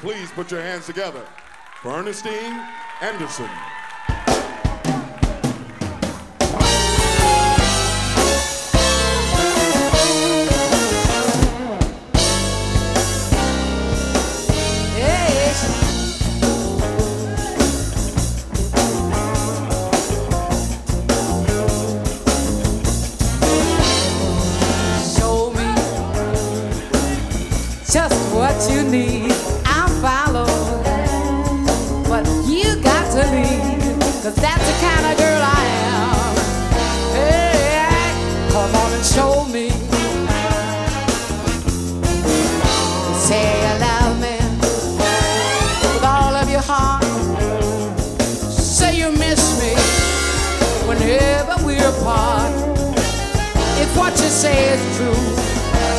Please put your hands together for Ernestine Anderson. Just what you need, I'll follow. But you got to leave, 'cause that's the kind of girl I am. Hey, come on and show me. Say you love me with all of your heart. Say you miss me whenever we're apart. If what you say is true,